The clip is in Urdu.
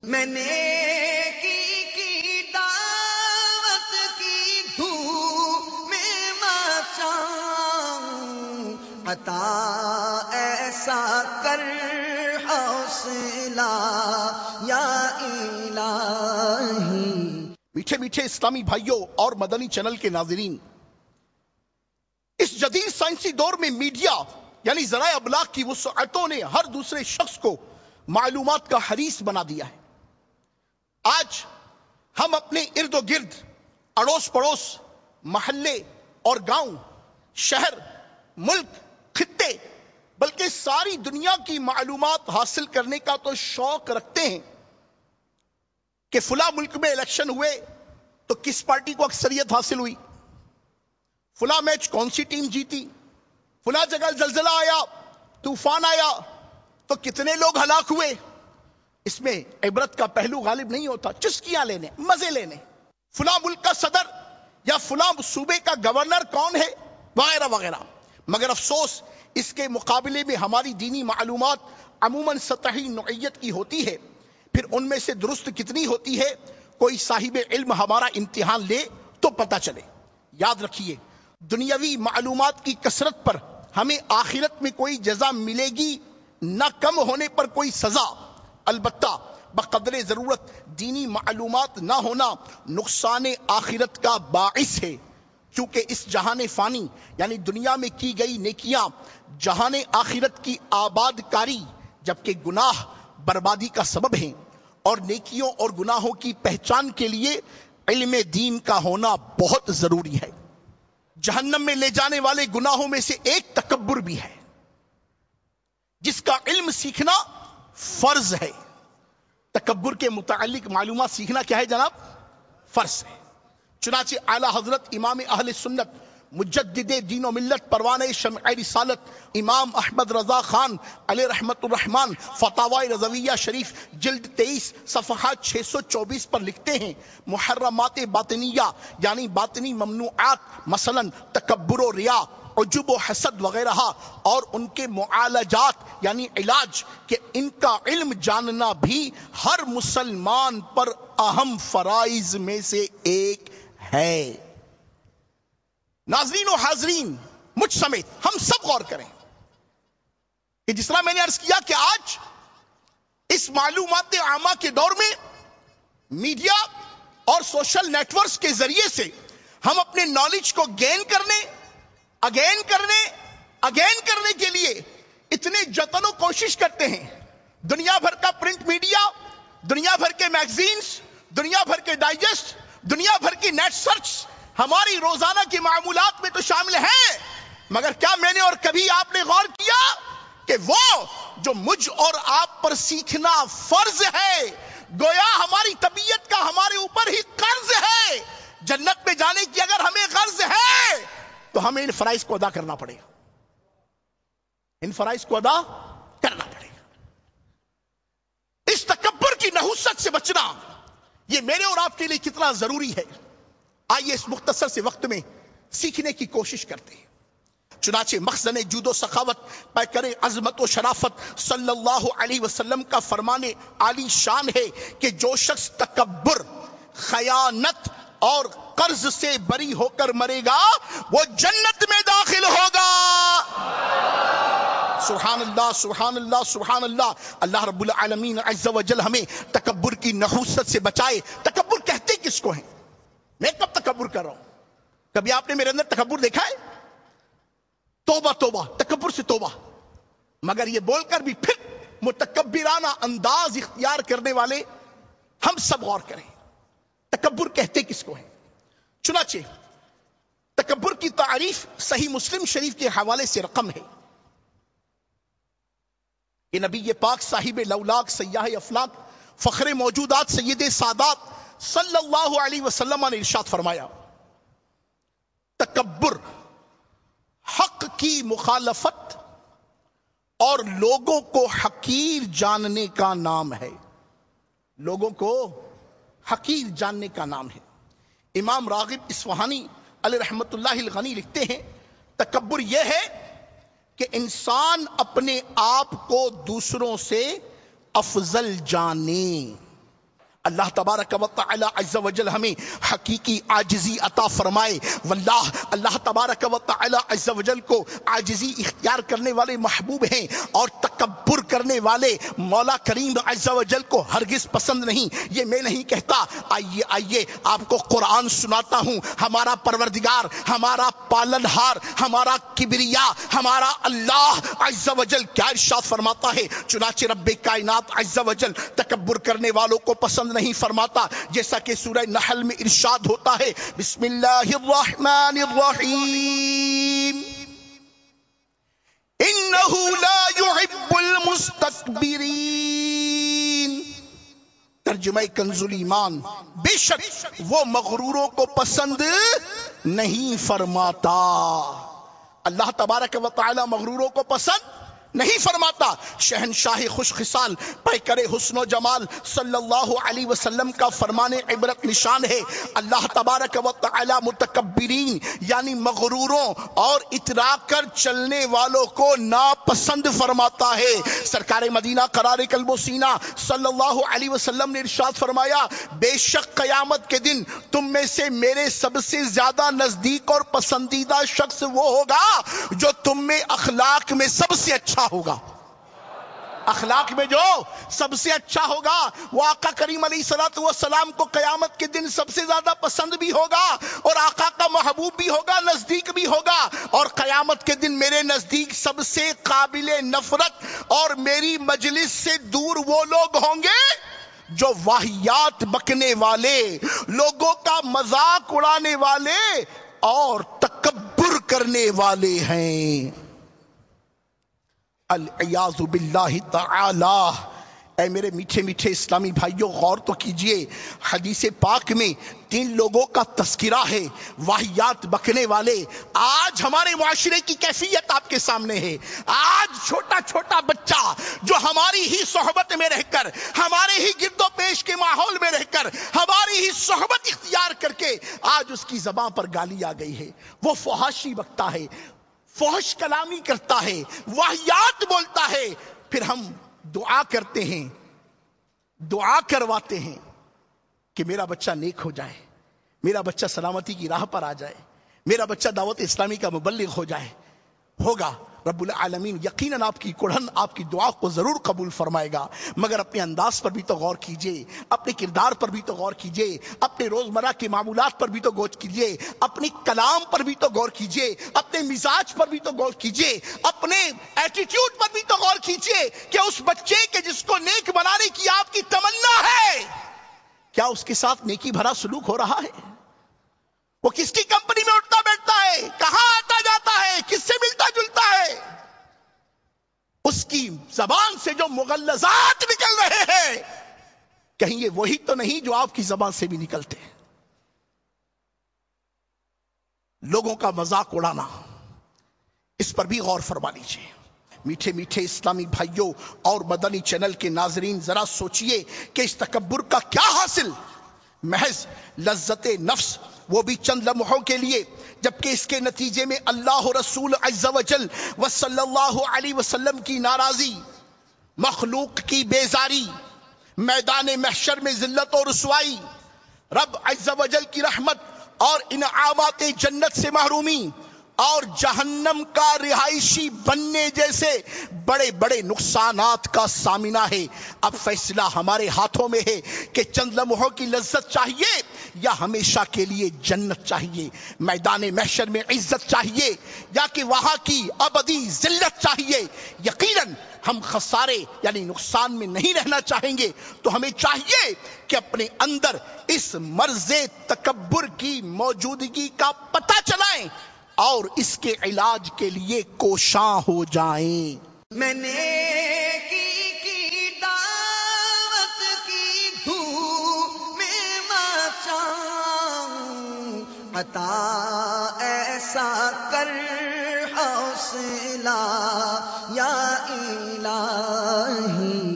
میں نیکی کی دعوت کی دھوم میں مچاؤں، عطا ایسا کر حوصلہ یا الہی۔ میٹھے میٹھے اسلامی بھائیوں اور مدنی چینل کے ناظرین، اس جدید سائنسی دور میں میڈیا یعنی ذرائع ابلاغ کی وسعتوں نے ہر دوسرے شخص کو معلومات کا حریص بنا دیا ہے۔ آج ہم اپنے ارد و گرد، اڑوس پڑوس، محلے اور گاؤں، شہر، ملک، خطے، بلکہ ساری دنیا کی معلومات حاصل کرنے کا تو شوق رکھتے ہیں کہ فلاں ملک میں الیکشن ہوئے تو کس پارٹی کو اکثریت حاصل ہوئی، فلاں میچ کون سی ٹیم جیتی، فلاں جگہ زلزلہ آیا، طوفان آیا تو کتنے لوگ ہلاک ہوئے۔ اس میں عبرت کا پہلو غالب نہیں ہوتا، چسکیاں لینے، مزے لینے، فلاں ملک کا صدر یا فلاں صوبے کا گورنر کون ہے وغیرہ وغیرہ۔ مگر افسوس اس کے مقابلے میں ہماری دینی معلومات عموماً سطحی نوعیت کی ہوتی ہے، پھر ان میں سے درست کتنی ہوتی ہے کوئی صاحب علم ہمارا امتحان لے تو پتہ چلے۔ یاد رکھیے، دنیاوی معلومات کی کثرت پر ہمیں آخرت میں کوئی جزا ملے گی، نہ کم ہونے پر کوئی سزا۔ البتہ بقدر ضرورت دینی معلومات نہ ہونا نقصان آخرت کا باعث ہے، کیونکہ اس جہان فانی یعنی دنیا میں کی گئی نیکیاں جہان آخرت کی آباد کاری جبکہ گناہ بربادی کا سبب ہیں، اور نیکیوں اور گناہوں کی پہچان کے لیے علم دین کا ہونا بہت ضروری ہے۔ جہنم میں لے جانے والے گناہوں میں سے ایک تکبر بھی ہے، جس کا علم سیکھنا فرض ہے۔ تکبر کے متعلق معلومات سیکھنا کیا ہے جناب؟ فرض ہے۔ چنانچہ اعلیٰ حضرت امام اہل سنت مجدد دین و ملت پروانہ شمع رسالت امام احمد رضا خان علیہ رحمت الرحمن فتاوی رضویہ شریف جلد 23 صفحات 624 پر لکھتے ہیں، محرمات باطنیہ یعنی باطنی ممنوعات مثلا تکبر و ریا، عجب و حسد وغیرہ، اور ان کے معالجات یعنی علاج کہ ان کا علم جاننا بھی ہر مسلمان پر اہم فرائض میں سے ایک ہے۔ ناظرین و حاضرین مجھ سمیت ہم سب غور کریں کہ جس طرح میں نے عرض کیا کہ آج اس معلومات عامہ کے دور میں میڈیا اور سوشل نیٹ ورکس کے ذریعے سے ہم اپنے نالج کو گین کرنے کے لیے اتنے جتن و کوشش کرتے ہیں۔ دنیا بھر کا پرنٹ میڈیا، دنیا بھر کے میگزینز، دنیا بھر کے ڈائجسٹ، دنیا بھر کی نیٹ سرچ ہماری روزانہ کی معمولات میں تو شامل ہیں، مگر کیا میں نے اور کبھی آپ نے غور کیا کہ وہ جو مجھ اور آپ پر سیکھنا فرض ہے، گویا ہماری طبیعت کا ہمارے اوپر ہی قرض ہے۔ جنت میں جانے کی اگر ہمیں غرض ہے تو ہمیں ان فرائض کو ادا کرنا پڑے گا، ان فرائض کو ادا کرنا پڑے گا۔ اس تکبر کی نحوست سے بچنا یہ میرے اور آپ کے لیے کتنا ضروری ہے، آئیے اس مختصر سے وقت میں سیکھنے کی کوشش کرتے ہیں۔ چنانچہ مخزن جود و سخاوت پیکر عظمت و شرافت صلی اللہ علیہ وسلم کا فرمان عالی شان ہے کہ جو شخص تکبر، خیانت اور قرض سے بری ہو کر مرے گا وہ جنت میں داخل ہوگا۔ سبحان اللہ سبحان اللہ سبحان اللہ۔ اللہ رب العالمین عز و جل ہمیں تکبر کی نحوست سے بچائے۔ تکبر کہتے کس کو ہیں؟ میں کب تکبر کر رہا ہوں؟ کبھی آپ نے میرے اندر تکبر دیکھا ہے؟ توبہ توبہ، تکبر سے توبہ۔ مگر یہ بول کر بھی پھر متکبرانہ انداز اختیار کرنے والے ہم سب غور کریں، تکبر کہتے کس کو ہیں؟ چنانچہ تکبر کی تعریف صحیح مسلم شریف کے حوالے سے رقم ہے کہ نبی پاک صاحب لولاک سیاح افلاک فخر موجودات سید سادات صلی اللہ علیہ وسلم نے ارشاد فرمایا، تکبر حق کی مخالفت اور لوگوں کو حقیر جاننے کا نام ہے۔ لوگوں کو حقیر جاننے کا نام ہے۔ امام راغب اصفہانی علیہ رحمت اللہ الغنی لکھتے ہیں، تکبر یہ ہے کہ انسان اپنے آپ کو دوسروں سے افضل جانے۔ اللہ تبارک و تعالی عز و جل ہمیں حقیقی عاجزی عطا فرمائے. واللہ اللہ تبارک و تعالی عز و جل کو عاجزی اختیار کرنے والے محبوب ہیں اور تکبر کرنے والے مولا کریم عز و جل کو ہرگز پسند نہیں. یہ میں نہیں کہتا. آئیے آپ کو قرآن سناتا ہوں. ہمارا پروردگار، ہمارا پالنہار، ہمارا کبریا، ہمارا اللہ عز و جل کیا ارشاد فرماتا ہے. چنانچہ رب کائنات عز و جل تکبر کرنے والوں کو پسند نہیں فرماتا، جیسا کہ سورہ نحل میں ارشاد ہوتا ہے. بسم اللہ الرحمن الرحیم انہ لا يحب المستكبرین. ترجمہ کنز ایمان، بے شک وہ مغروروں کو پسند نہیں فرماتا. اللہ تبارک و تعالی مغروروں کو پسند نہیں فرماتا. شہنشاہ خوش خصال پیکر حسن و جمال صلی اللہ علیہ وسلم کا فرمان عبرت نشان ہے. اللہ تبارک و تعالی متکبرین یعنی مغروروں اور اترا کر چلنے والوں کو ناپسند فرماتا ہے. سرکار مدینہ قرار قلب و سینہ صلی اللہ علیہ وسلم نے ارشاد فرمایا، بے شک قیامت کے دن تم میں سے میرے سب سے زیادہ نزدیک اور پسندیدہ شخص وہ ہوگا جو تم میں اخلاق میں سب سے اچھا ہوگا. اخلاق میں جو سب سے اچھا ہوگا وہ آقا کریم علیہ الصلوۃ والسلام کو قیامت کے دن سب سے زیادہ پسند بھی ہوگا اور آقا کا محبوب بھی ہوگا، نزدیک بھی ہوگا. اور قیامت کے دن میرے نزدیک سب سے قابل نفرت اور میری مجلس سے دور وہ لوگ ہوں گے جو واہیات بکنے والے، لوگوں کا مذاق اڑانے والے اور تکبر کرنے والے ہیں. العیاذ باللہ تعالی. اے میرے میٹھے میٹھے اسلامی بھائیوں، غور تو کیجئے. حدیث پاک میں 3 لوگوں کا تذکرہ ہے، واہیات بکنے والے. آج ہمارے معاشرے کی کیفیت آپ کے سامنے ہے. آج چھوٹا چھوٹا بچہ جو ہماری ہی صحبت میں رہ کر، ہمارے ہی گرد و پیش کے ماحول میں رہ کر، ہماری ہی صحبت اختیار کر کے آج اس کی زبان پر گالی آ گئی ہے. وہ فحاشی بکتا ہے، فحش کلامی کرتا ہے، واہیات بولتا ہے. پھر ہم دعا کرتے ہیں، دعا کرواتے ہیں کہ میرا بچہ نیک ہو جائے، میرا بچہ سلامتی کی راہ پر آ جائے، میرا بچہ دعوت اسلامی کا مبلغ ہو جائے. ہوگا رب العالمین یقیناً آپ کی کڑھن، آپ کی دعا کو ضرور قبول فرمائے گا. مگر اپنے انداز پر بھی تو غور کیجئے، اپنے کردار پر بھی تو غور کیجئے، اپنے روزمرہ کے معمولات پر بھی تو غور کیجئے، اپنے کلام پر بھی تو غور کیجئے، اپنے مزاج پر بھی تو غور کیجئے، اپنے ایٹیٹیوڈ پر بھی تو غور کیجئے کہ اس بچے کے جس کو نیک بنانے کی آپ کی تمنا ہے، کیا اس کے ساتھ نیکی بھرا سلوک ہو رہا ہے؟ وہ کس کی کمپنی میں اٹھتا بیٹھتا ہے، کہاں آتا جاتا ہے، کس سے ملتا جلتا ہے؟ اس کی زبان سے جو مغلظات نکل رہے ہیں، کہیں یہ وہی تو نہیں جو آپ کی زبان سے بھی نکلتے ہیں؟ لوگوں کا مذاق اڑانا، اس پر بھی غور فرما لیجیے. میٹھے میٹھے اسلامی بھائیوں اور مدنی چینل کے ناظرین، ذرا سوچئے کہ اس تکبر کا کیا حاصل؟ محض لذت نفس، وہ بھی چند لمحوں کے لیے، جبکہ اس کے نتیجے میں اللہ رسول عز و جل و صلی اللہ علیہ وسلم کی ناراضی، مخلوق کی بیزاری، میدان محشر میں ذلت و رسوائی، رب عز و جل کی رحمت اور انعامات جنت سے محرومی اور جہنم کا رہائشی بننے جیسے بڑے بڑے نقصانات کا سامنا ہے. اب فیصلہ ہمارے ہاتھوں میں ہے کہ چند لمحوں کی لذت چاہیے یا ہمیشہ کے لیے جنت چاہیے، میدان محشر میں عزت چاہیے یا کہ وہاں کی ابدی ذلت چاہیے. یقیناً ہم خسارے یعنی نقصان میں نہیں رہنا چاہیں گے، تو ہمیں چاہیے کہ اپنے اندر اس مرض تکبر کی موجودگی کا پتہ چلائیں اور اس کے علاج کے لیے کوشاں ہو جائیں. میں نے کی دعوت کی دھوم میں مچاؤں، عطا ایسا کر حوصلہ یا الہی.